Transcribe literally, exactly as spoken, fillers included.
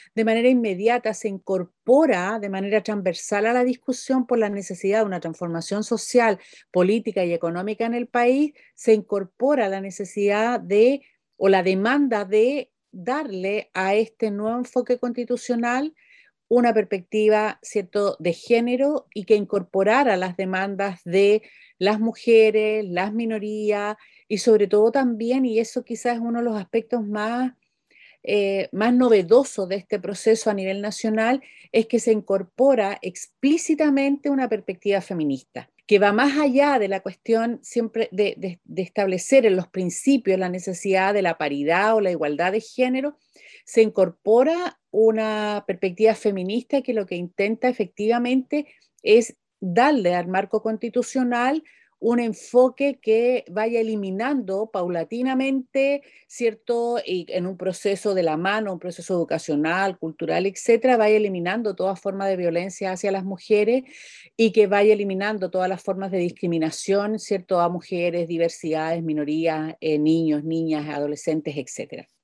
de manera inmediata se incorpora de manera transversal a la discusión por la necesidad de una transformación social, política y económica en el país, se incorpora la necesidad de o la demanda de darle a este nuevo enfoque constitucional una perspectiva, ¿cierto?, de género y que incorporara las demandas de las mujeres, las minorías y sobre todo también, y eso quizás es uno de los aspectos más, eh, más novedosos de este proceso a nivel nacional, es que se incorpora explícitamente una perspectiva feminista que va más allá de la cuestión siempre de, de, de establecer en los principios la necesidad de la paridad o la igualdad de género, se incorpora una perspectiva feminista que lo que intenta efectivamente es darle al marco constitucional un enfoque que vaya eliminando paulatinamente, ¿cierto? Y en un proceso de la mano, un proceso educacional, cultural, etcétera, vaya eliminando toda forma de violencia hacia las mujeres y que vaya eliminando todas las formas de discriminación, ¿cierto? A mujeres, diversidades, minorías, eh, niños, niñas, adolescentes, etcétera.